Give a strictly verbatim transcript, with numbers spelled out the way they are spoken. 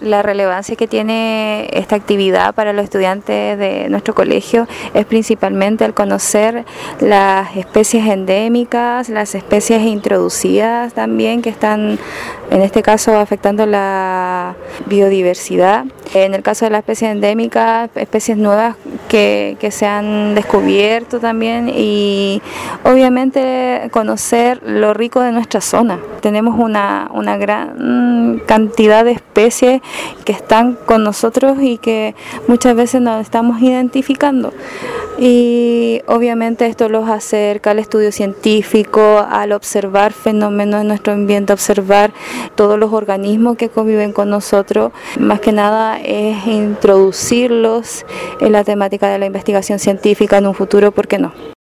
La relevancia que tiene esta actividad para los estudiantes de nuestro colegio es principalmente el conocer las especies endémicas, las especies introducidas también que están en este caso afectando la biodiversidad. En el caso de las especies endémicas, especies nuevas que, que se han descubierto también y obviamente conocer lo rico de nuestra zona. Tenemos una, una gran cantidad de especies que están con nosotros y que muchas veces nos estamos identificando. Y obviamente esto los acerca al estudio científico, al observar fenómenos en nuestro ambiente, observar todos los organismos que conviven con nosotros. Más que nada es introducirlos en la temática de la investigación científica en un futuro, ¿por qué no?